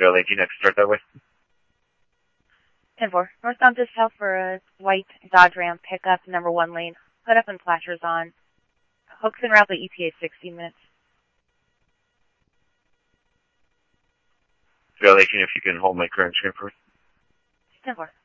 Trail 18, I can start that way. 10-4. Northbound to south for a white Dodge Ram pickup, number 1 lane. Hood up and flashers on. Hooks en route to ETA 16 minutes. Trail 18, if you can hold my current screen for me. 10-4.